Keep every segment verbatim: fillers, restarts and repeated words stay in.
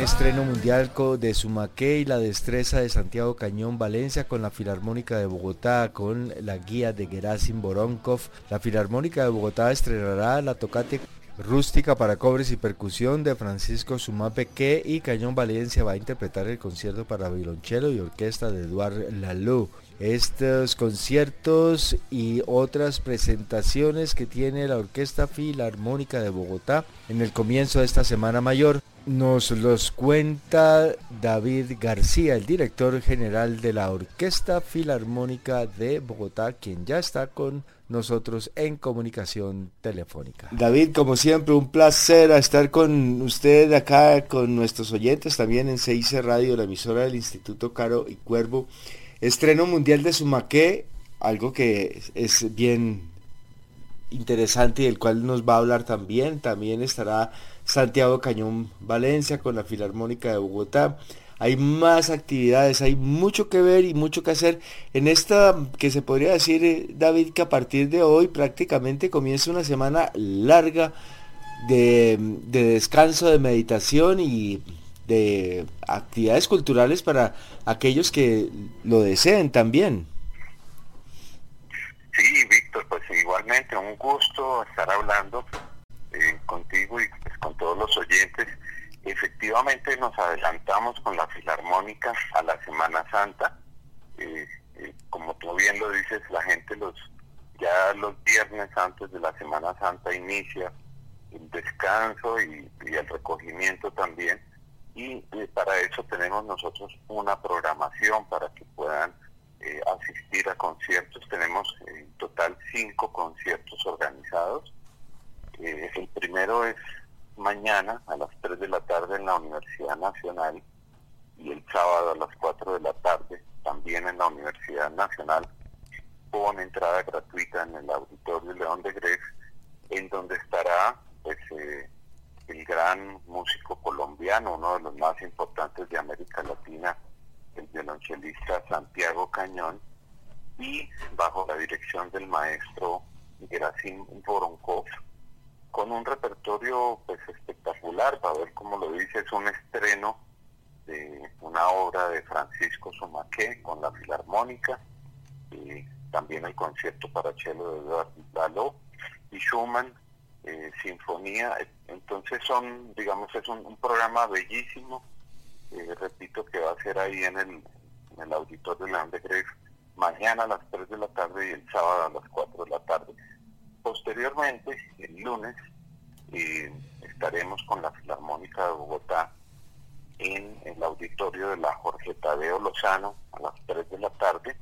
estreno mundial de Sumaqué y la destreza de Santiago Cañón Valencia con la Filarmónica de Bogotá, con la guía de Gerasim Voronkov. La Filarmónica de Bogotá estrenará la tocata rústica para cobres y percusión de Francisco Sumapeque, y Cañón Valencia va a interpretar el concierto para violonchelo y orquesta de Eduard Laloux. Estos conciertos y otras presentaciones que tiene la Orquesta Filarmónica de Bogotá en el comienzo de esta Semana Mayor nos los cuenta David García, el director general de la Orquesta Filarmónica de Bogotá, quien ya está con nosotros en comunicación telefónica. David, como siempre, un placer estar con usted acá, con nuestros oyentes también en C I C Radio, la emisora del Instituto Caro y Cuervo. Estreno mundial de Sumaqué, algo que es bien interesante y del cual nos va a hablar también. También estará Santiago Cañón Valencia con la Filarmónica de Bogotá. Hay más actividades, hay mucho que ver y mucho que hacer en esta, que se podría decir, David, que a partir de hoy prácticamente comienza una semana larga de, de descanso, de meditación y de actividades culturales para aquellos que lo deseen también. Sí, Víctor, pues igualmente un gusto estar hablando eh, contigo y pues, con todos los oyentes. Efectivamente nos adelantamos con la Filarmónica a la Semana Santa. Eh, eh, como tú bien lo dices, la gente los ya los viernes antes de la Semana Santa inicia el descanso y, y el recogimiento también. Y eh, para eso tenemos nosotros una programación para que puedan eh, asistir a conciertos. Tenemos en total cinco conciertos organizados. Eh, el primero es mañana a las tres de la tarde en la Universidad Nacional y el sábado a las cuatro de la tarde también en la Universidad Nacional, con entrada gratuita en el Auditorio León de Greiff, en donde estará pues eh, el gran músico colombiano, uno de los más importantes de América Latina, el violonchelista Santiago Cañón, y bajo la dirección del maestro Gerasim Voronkov, con un repertorio pues espectacular. Para ver cómo lo dice, es un estreno de una obra de Francisco Sumaqué con la Filarmónica, y también el concierto para cello de Eduard Laloux y Schumann, eh, sinfonía. Entonces son, digamos, es un, un programa bellísimo, eh, repito, que va a ser ahí en el, en el Auditorio León de Greiff mañana a las tres de la tarde y el sábado a las cuatro de la tarde. Posteriormente, el lunes, eh, estaremos con la Filarmónica de Bogotá en el auditorio de la Jorge Tadeo Lozano a las tres de la tarde,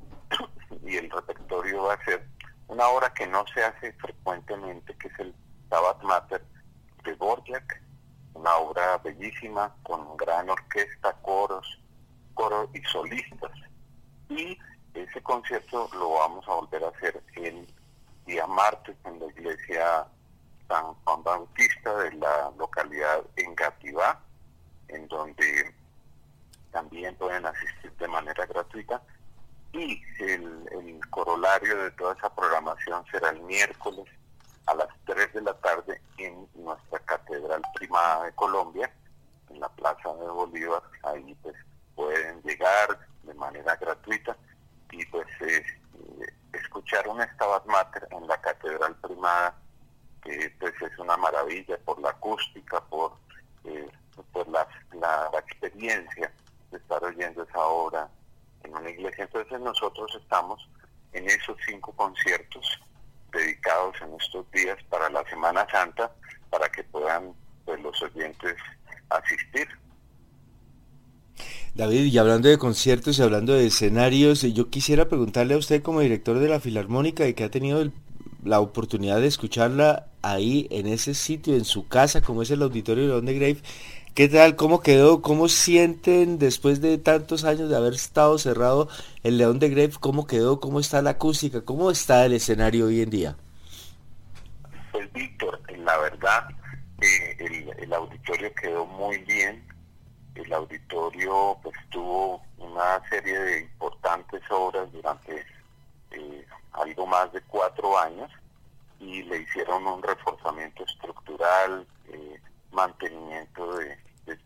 y el repertorio va a ser una obra que no se hace frecuentemente, que es el Stabat Mater de Dvorak, una obra bellísima con gran orquesta, coros, coro y solistas. Y ese concierto lo vamos a volver a hacer el día martes en la iglesia San Juan Bautista de la localidad Engativá, en donde también pueden asistir de manera gratuita. Y el, el corolario de toda esa programación será el miércoles a las tres de la tarde en nuestra Catedral Primada de Colombia, en la Plaza de Bolívar. Ahí pues pueden llegar de manera gratuita y pues eh, escuchar un Stabat Mater en la Catedral Primada, que pues es una maravilla por la acústica, por, eh, por la, la, la experiencia de estar oyendo esa obra en una iglesia. Entonces nosotros estamos en esos cinco conciertos dedicados en estos días para la Semana Santa, para que puedan pues los oyentes asistir. David, y hablando de conciertos y hablando de escenarios, yo quisiera preguntarle a usted, como director de la Filarmónica y que ha tenido el, la oportunidad de escucharla ahí en ese sitio, en su casa, como es el Auditorio León de Greiff, ¿qué tal? ¿Cómo quedó? ¿Cómo sienten después de tantos años de haber estado cerrado el León de Greiff? ¿Cómo quedó? ¿Cómo está la acústica? ¿Cómo está el escenario hoy en día? Pues Víctor, la verdad, eh, el, el auditorio quedó muy bien. El auditorio pues tuvo una serie de importantes obras durante eh, algo más de cuatro años y le hicieron un reforzamiento estructural, eh, mantenimiento de, de todo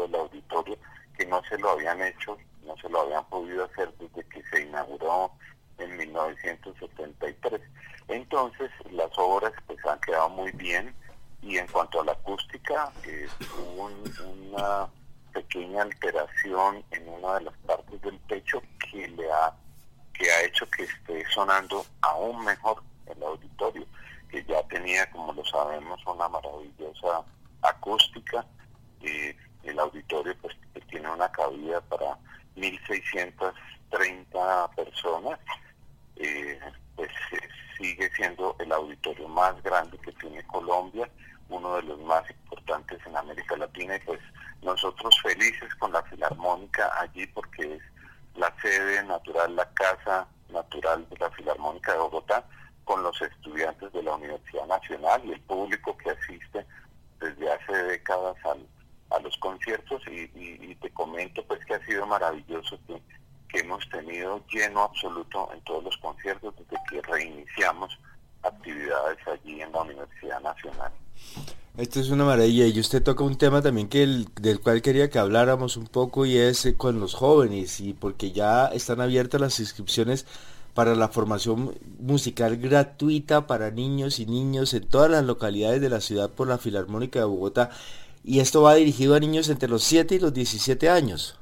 del auditorio, que no se lo habían hecho, no se lo habían podido hacer desde que se inauguró en mil novecientos setenta y tres. Entonces las obras pues han quedado muy bien, y en cuanto a la acústica, eh, hubo un, una pequeña alteración en una de las partes del techo que le ha que ha hecho que esté sonando aún mejor el auditorio, que ya tenía, como lo sabemos, una maravillosa acústica. Eh, el auditorio pues tiene una cabida para mil seiscientas treinta personas. Eh, pues eh, sigue siendo el auditorio más grande que tiene Colombia, uno de los más importantes en América Latina, y pues nosotros felices con la Filarmónica allí, porque es la sede natural, la casa natural de la Filarmónica de Bogotá, con los estudiantes de la Universidad Nacional y el público que asiste desde hace décadas al, a los conciertos, y, y, y te comento pues que ha sido maravilloso que, que hemos tenido lleno absoluto en todos los conciertos desde que reiniciamos actividades allí en la Universidad Nacional. Esto es una maravilla, y usted toca un tema también que el, del cual quería que habláramos un poco, y es eh, con los jóvenes, y porque ya están abiertas las inscripciones para la formación musical gratuita para niños y niños en todas las localidades de la ciudad por la Filarmónica de Bogotá, y esto va dirigido a niños entre los siete y los diecisiete años.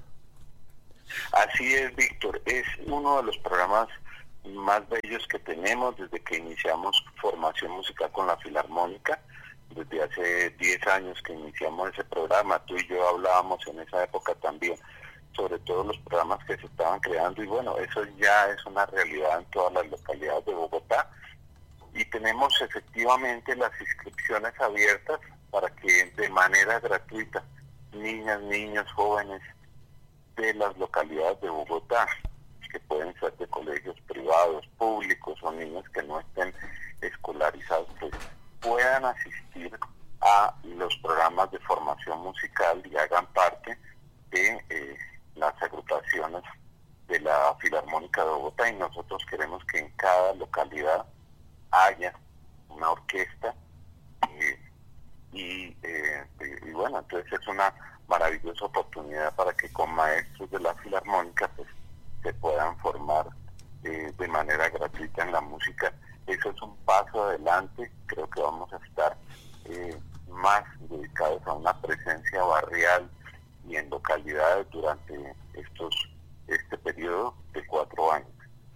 Así es, Víctor, es uno de los programas más bellos que tenemos desde que iniciamos formación musical con la Filarmónica. Desde hace diez años que iniciamos ese programa, tú y yo hablábamos en esa época también sobre todos los programas que se estaban creando, y bueno, eso ya es una realidad en todas las localidades de Bogotá, y tenemos efectivamente las inscripciones abiertas para que de manera gratuita niñas, niños, jóvenes de las localidades de Bogotá, que pueden ser de colegios privados, públicos, o niños que no estén escolarizados, pues puedan asistir a los programas de formación musical y hagan parte de eh, las agrupaciones de la Filarmónica de Bogotá. Y nosotros queremos que en cada localidad haya una orquesta, eh, y, eh, y, y bueno, entonces es una maravillosa oportunidad para que con maestros de la Filarmónica pues se puedan formar eh, de manera gratuita en la música. Eso es un paso adelante. Creo que vamos a estar eh, más dedicados a una presencia barrial y en localidades durante estos este periodo de cuatro años.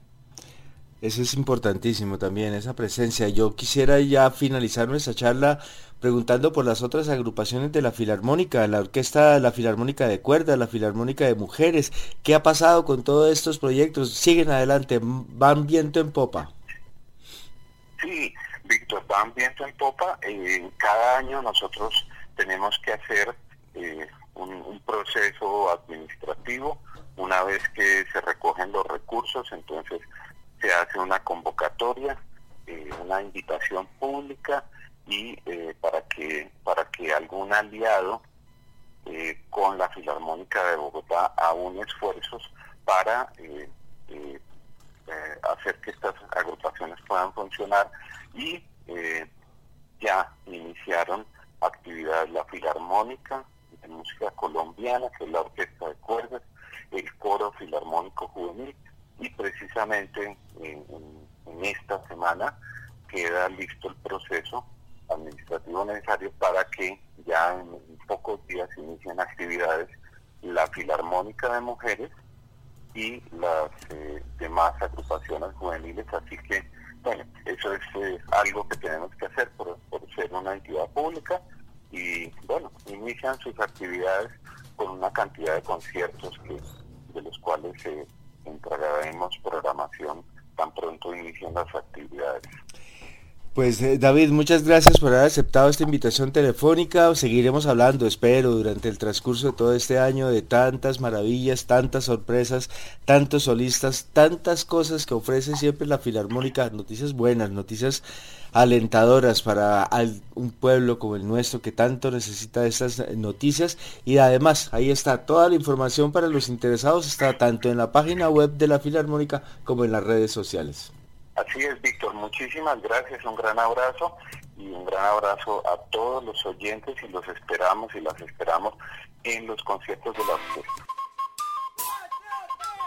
Eso es importantísimo también, esa presencia. Yo quisiera ya finalizar nuestra charla preguntando por las otras agrupaciones de la Filarmónica, la orquesta, la Filarmónica de Cuerdas, la Filarmónica de Mujeres. ¿Qué ha pasado con todos estos proyectos? ¿Siguen adelante? ¿Van viento en popa? Sí, Víctor, van viento en popa. Eh, cada año nosotros tenemos que hacer eh, un, un proceso administrativo. Una vez que se recogen los recursos, entonces se hace una convocatoria, eh, una invitación pública, y eh, para que para que algún aliado eh, con la Filarmónica de Bogotá aúne esfuerzos para eh, eh, eh, hacer que estas agrupaciones puedan funcionar. Y eh, ya iniciaron actividades la Filarmónica de Música Colombiana, que es la Orquesta de Cuerdas, el Coro Filarmónico Juvenil, y precisamente en, en, en esta semana queda listo el proceso administrativo necesario para que ya en, en pocos días inicien actividades la Filarmónica de Mujeres y las eh, demás agrupaciones juveniles. Así que, bueno, eso es eh, algo que tenemos que hacer por, por ser una entidad pública, y bueno, inician sus actividades con una cantidad de conciertos que, de los cuales eh, entregaremos programación tan pronto inician las actividades. Pues eh, David, muchas gracias por haber aceptado esta invitación telefónica. Seguiremos hablando, espero, durante el transcurso de todo este año, de tantas maravillas, tantas sorpresas, tantos solistas, tantas cosas que ofrece siempre la Filarmónica, noticias buenas, noticias alentadoras para al, un pueblo como el nuestro que tanto necesita estas noticias. Y además, ahí está toda la información para los interesados, está tanto en la página web de la Filarmónica como en las redes sociales. Así es, Víctor, muchísimas gracias, un gran abrazo, y un gran abrazo a todos los oyentes y los esperamos y las esperamos en los conciertos de la orquesta.